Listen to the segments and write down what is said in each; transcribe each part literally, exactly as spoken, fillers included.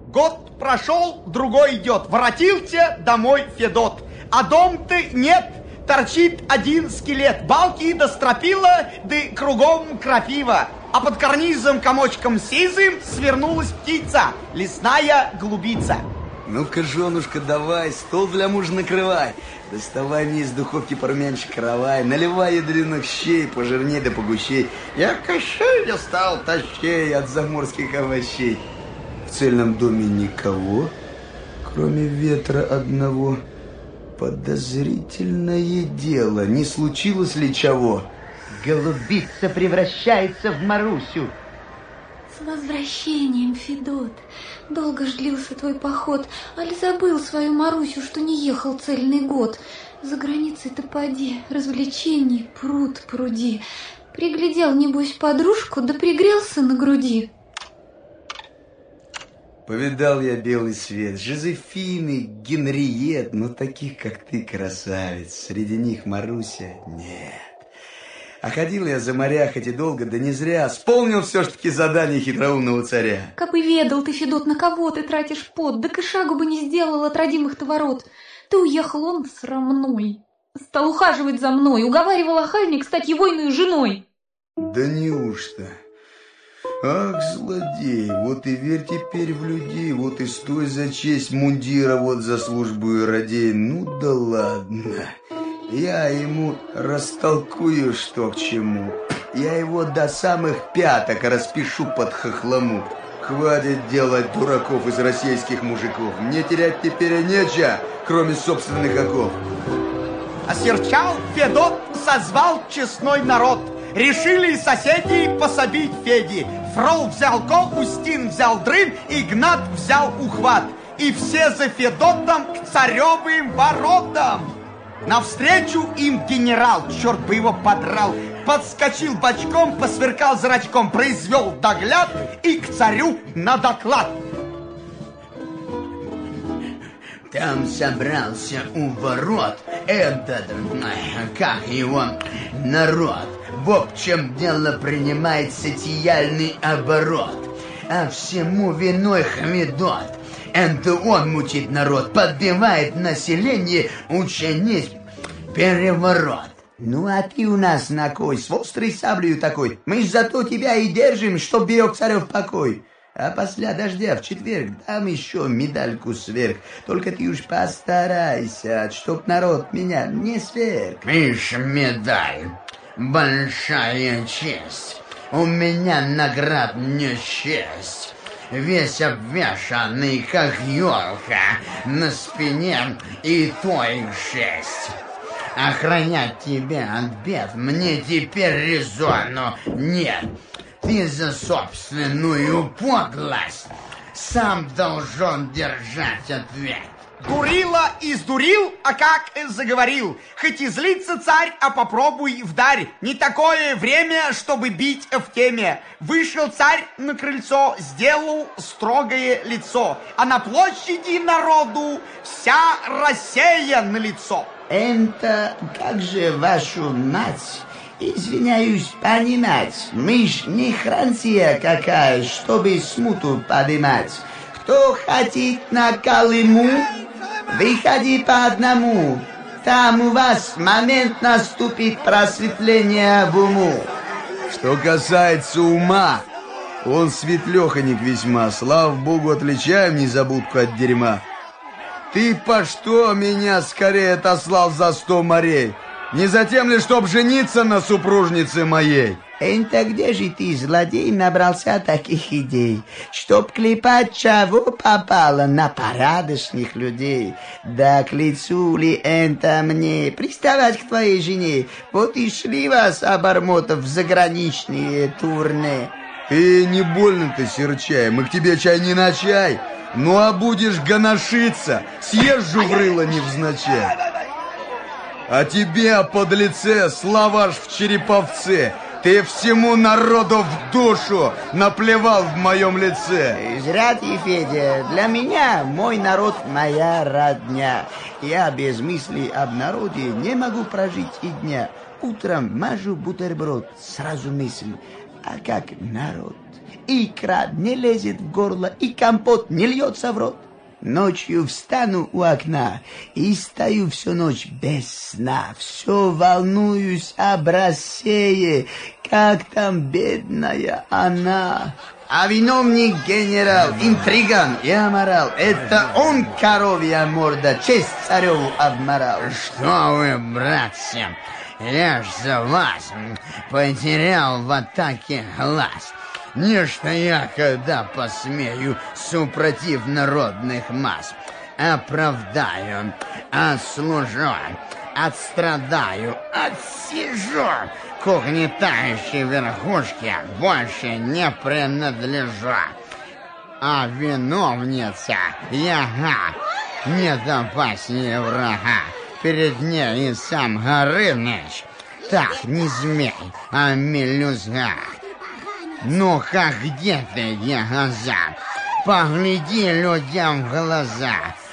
Год прошел, другой идет. Воротился домой Федот. А дом-то нет, торчит один скелет. Балки до стропила, да кругом крапива. А под карнизом комочком сизым свернулась птица, лесная голубица. Ну-ка, женушка, давай, стол для мужа накрывай. Доставай мне из духовки порумянчик каравай. Наливай ядреных щей, пожирней да погущей. Я кощей я стал тащей от заморских овощей. В цельном доме никого, кроме ветра одного. Подозрительное дело, не случилось ли чего? Голубица превращается в Марусю. С возвращением, Федот. Долго ж длился твой поход, али забыл свою Марусю, что не ехал цельный год. За границей-то поди, развлечений пруд пруди. Приглядел, небось, подружку, да пригрелся на груди. Повидал я белый свет, Жозефины, Генриет, но таких, как ты, красавиц, среди них Маруся нет. А ходил я за моря, хоть и долго, да не зря, исполнил все-таки задание хитроумного царя. Как бы ведал ты, Федот, на кого ты тратишь пот, да и шагу бы не сделал от родимых-то ворот. Ты уехал, он срамной, стал ухаживать за мной, уговаривал охальник стать егойной женой. Да неужто? Ах, злодей, вот и верь теперь в людей, вот и стой за честь мундира, вот за службу и радей. Ну да ладно, я ему растолкую, что к чему. Я его до самых пяток распишу под хохлому. Хватит делать дураков из российских мужиков. Мне терять теперь нечего, кроме собственных оков. Осерчал Федот, созвал честной народ. Решили соседи пособить Феде. Фрол взял кол, Устин взял дрын, Игнат взял ухват. И все за Федотом к царевым воротам. Навстречу им генерал, черт бы его подрал, подскочил бочком, посверкал зрачком, произвел догляд и к царю на доклад. Там собрался у ворот этот, как его, народ. В общем, дело принимает сатияльный оборот, а всему виной Хамедот. Это он мучит народ, подбивает население учинить переворот. Ну, а ты у нас на кой, с острой саблею такой? Мы ж зато тебя и держим, чтоб берег царев покой. А после дождя в четверг дам еще медальку сверх. Только ты уж постарайся, чтоб народ меня не сверг. Видишь, медаль, большая честь. У меня наград не счесть. Весь обвешанный, как елка, на спине и то их шесть. Охранять тебя от бед мне теперь резону нет. Ты за собственную подлость сам должен держать ответ. Дурила издурил, а как заговорил. Хоть и злится царь, а попробуй вдарь. Не такое время, чтобы бить в теме. Вышел царь на крыльцо, сделал строгое лицо. А на площади народу вся Россия на лицо. Это как же вашу мать, извиняюсь, понимать. Мы ж не Франция какая, чтобы смуту поднимать. Кто хотит на Колыму, выходи по одному. Там у вас момент наступит просветление в уму. Что касается ума, он светлеханик весьма. Слава богу, отличаем незабудку от дерьма. Ты по что меня скорее отослал за сто морей? Не затем ли, чтоб жениться на супружнице моей? Это где же ты, злодей, набрался таких идей, чтоб клепать чего попало на порядочных людей? Да к лицу ли это мне приставать к твоей жене? Вот и шли вас, обормотов, в заграничные турне. Ты не больно ты, серчай, мы к тебе чай не на чай. Ну а будешь гоношиться, съезжу в рыло невзначай. А тебе, подлеце, словаш в череповце. Ты всему народу в душу наплевал в моем лице. Зря ты, Федя, для меня мой народ моя родня. Я без мысли об народе не могу прожить и дня. Утром мажу бутерброд, сразу мысль, а как народ? и икра не лезет в горло, и компот не льется в рот. Ночью встану у окна и стою всю ночь без сна. Все волнуюсь об России, как там бедная она. А виновник генерал, интриган и аморал. Это он, коровья морда, честь цареву обморал. Что вы, братцы, я ж за вас потерял в атаке глаз. Нечто я, когда посмею, супротив народных масс. Оправдаю, отслужу, отстрадаю, отсижу. К угнетающей верхушке больше не принадлежу. А виновница яга не опаснее врага. Перед ней и сам Горыныч. Так, не змей, а мелюзга. Ну-ка, где ты, ягоза? Погляди людям в глаза.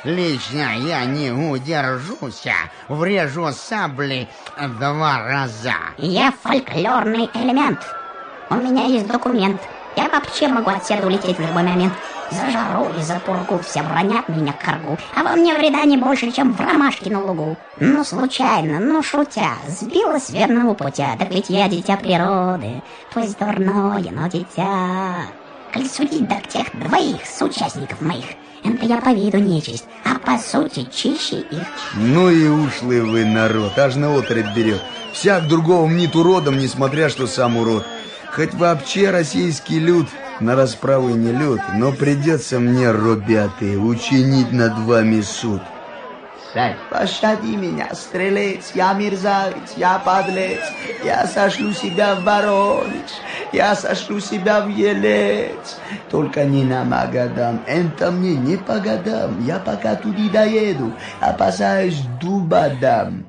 Лично я не удержусь, врежу саблей два раза. Я фольклорный элемент. У меня есть документ. Я вообще могу отсюда улететь в любой момент. За жару и за пургу все бронят меня к коргу, а во мне вреда не больше, чем в ромашке на лугу. Ну, случайно, ну, шутя, сбилась с верного путя. Так ведь я дитя природы, пусть дурное, но дитя. Коль судить так тех двоих соучастников моих, это я по виду нечисть, а по сути чище их. Ну и ушлый вы народ, аж на отрыв берет. Всяк другого мнит уродом, несмотря что сам урод. Хоть вообще российский люд на расправу не люд, но придется мне, ребята, учинить над вами суд. Царь, пощади меня, стрелец, я мерзавец, я подлец, я сошлю себя в Воронеж, я сошлю себя в Елец. Только не на Магадан, это мне не по годам, я пока туда доеду, опасаюсь дуба дам.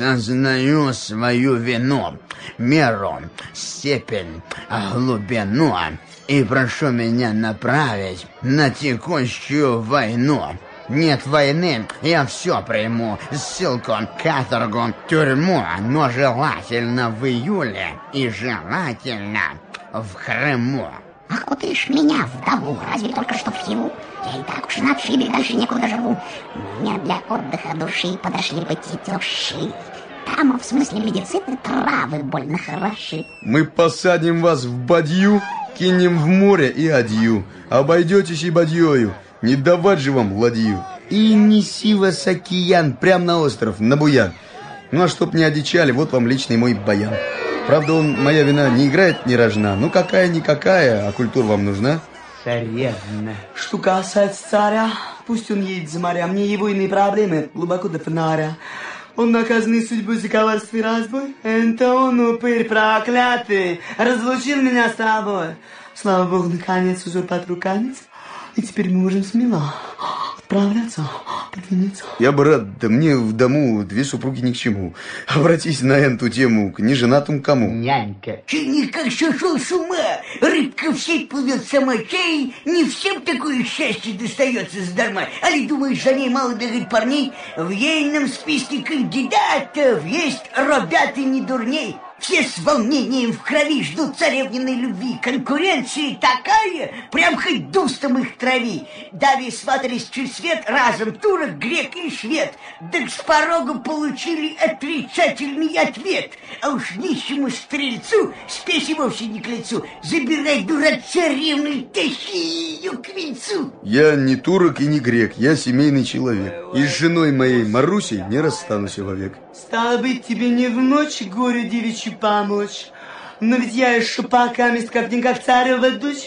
Сознаю свою вину, меру, степень, глубину, и прошу меня направить на текущую войну. Нет войны, я все приму. Ссылку, каторгу, тюрьму. Но желательно в июле и желательно в Крыму. Ах, вот ишь меня, вдову, разве только что в Хиву? Я и так уж на отшибе, дальше некуда живу. Мне для отдыха души подошли бы тетуши. Там, в смысле медицины, травы больно хороши. Мы посадим вас в бадью, кинем в море и адью. Обойдетесь и бадьёю. Не давать же вам ладью. И неси вас океан прям на остров, на буян. Ну а чтоб не одичали, вот вам личный мой баян. Правда, он, моя вина, не играет ни рожна. Ну какая-никакая, а культура вам нужна? Царевна. Что касается царя, пусть он едет за моря. Мне его иные проблемы глубоко до фонаря. Он наказанный судьбой за коварство и разбой. Это он, упырь проклятый, разлучил меня с тобой. Слава богу, наконец узор под рукавиц. И теперь мы можем смело отправляться под венец. Я бы рад, да мне в дому две супруги ни к чему. Обратись на эту тему к неженатому кому. Нянька. Ты никак сошел с ума. Рыбка в сеть плывет сама, чай. Не всем такое счастье достается задарма. Али думаешь, за ней мало бегать парней? В ейном списке кандидатов есть ребята не дурней. Все с волнением в крови ждут царевниной любви. Конкуренция такая, прям хоть дустом их трави. Дави сватались чуть свет, разом турок, грек и швед. Так с порога получили отрицательный ответ. А уж нищему стрельцу спесь и вовсе не к лицу. Забирай, дура, царевну и тащи ее к венцу. Я не турок и не грек, я семейный человек. И с женой моей Марусей не расстанусь вовек. Стало быть, тебе не в ночь горю девичью помочь. Но ведь я еще пока мест как-никак царева дочь.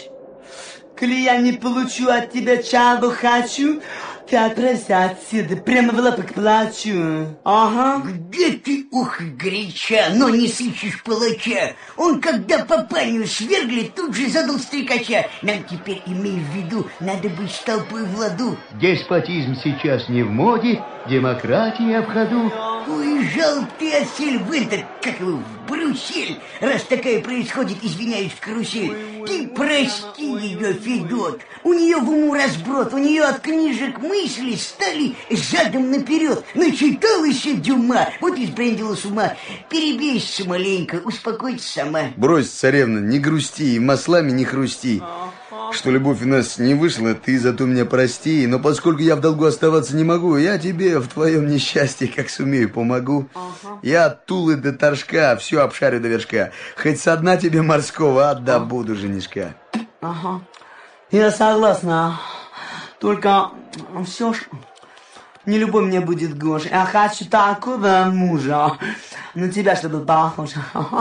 Коли я не получу от тебя чего хочу, ты отправься отсюда, прямо в лапы к плачу. Ага. Где ты, ух, горяча, но не сыщешь палача. Он, когда папаню свергли, тут же задал стрекача. Нам теперь, имей в виду, надо быть с толпой в ладу. Деспотизм сейчас не в моде, демократия в ходу. Уезжал ты, осель, в Интер, как его, в Брюссель, раз такая происходит, извиняюсь, карусель. Ты прости ее, Федот, у нее в уму разброд, у нее от книжек мысли стали задом наперед. Начиталась Дюма, вот и сбрендила с ума. Перебейся маленько, успокойся сама. Брось, царевна, не грусти и маслами не хрусти. Что любовь у нас не вышла, ты зато меня прости. Но поскольку я в долгу оставаться не могу, я тебе в твоем несчастье как сумею помогу. Я от Тулы до Торжка все обшарю до вершка. Хоть со дна тебе морского отдобуду женишка. Ага, я согласна. Только все ж не любой мне будет гож. Я хочу такого мужа. На тебя что тут похож.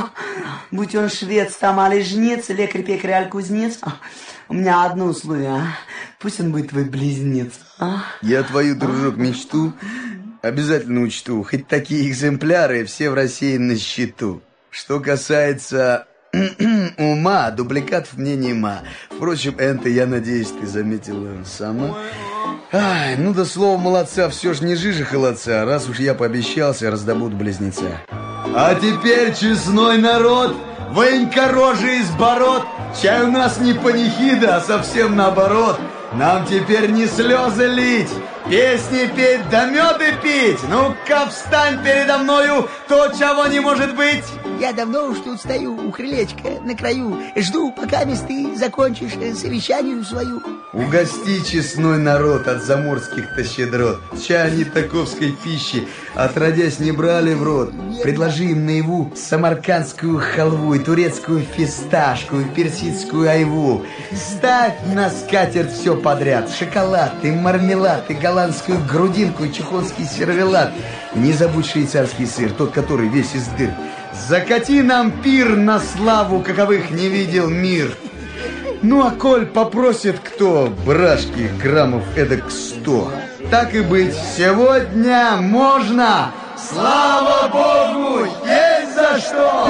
Будь он швец, там али жнец, лекарь, пекарь, аль кузнец. У меня одно условие. Пусть он будет твой близнец. А? Я твою, дружок, мечту обязательно учту. Хоть такие экземпляры все в России на счету. Что касается ума, дубликатов мне нема. Впрочем, это, я надеюсь, ты заметила сама. Ай, ну да слово молодца, все ж не жижа холодца. Раз уж я пообещался, раздобуду близнеца. А теперь, честной народ, вынь-ка рожи из бород. Чай у нас не панихида, а совсем наоборот. Нам теперь не слезы лить, песни петь, да меды пить. Ну-ка, встань передо мною, то, чего не может быть. Я давно уж тут стою у крылечка на краю. Жду, пока ты закончишь совещанию свою. Угости, честной народ, от заморских-то щедрот. Чай не таковской пищи, отродясь не брали в рот. Предложи им наяву самаркандскую халву и турецкую фисташку, и персидскую айву. Ставь на скатерть все подряд. Шоколад и мармелад, и голландскую грудинку, и чехонский сервелат. Не забудь швейцарский сыр, тот, который весь из дыр. Закати нам пир на славу, каковых не видел мир. Ну, а коль попросит кто брашки граммов эдак сто, так и быть, сегодня можно. Слава Богу, есть за что!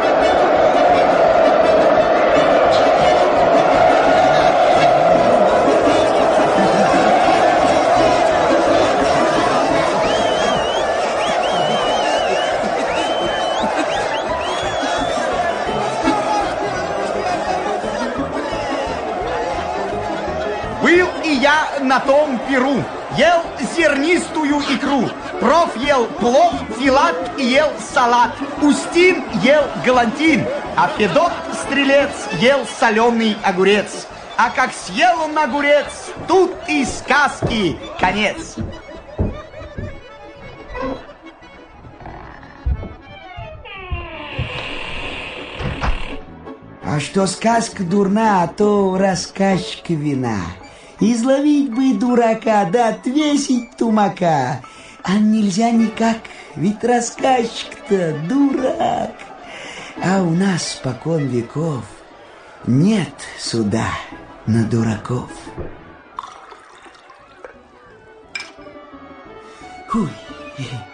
Был и я на том пиру, ел зернистую икру. Проф ел плов, Филат ел салат, Устин ел галантин, а Федот стрелец ел соленый огурец. А как съел он огурец, тут и сказки конец. А что сказка дурна, то рассказчика вина. Изловить бы дурака, да отвесить тумака. А нельзя никак, ведь рассказчик-то дурак. А у нас спокон веков нет суда на дураков. Ой.